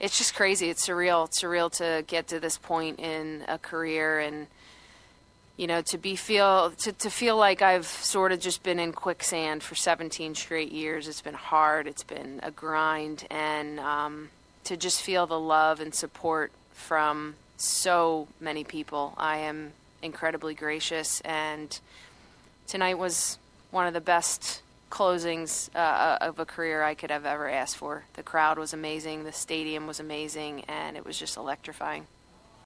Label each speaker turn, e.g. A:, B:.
A: it's just crazy. It's surreal. It's surreal to get to this point in a career, and to feel like I've sort of just been in quicksand for 17 straight years. It's been hard. It's been a grind, and to just feel the love and support from so many people. I am incredibly gracious, and tonight was one of the best closings of a career I could have ever asked for. The crowd was amazing, the stadium was amazing, and it was just electrifying.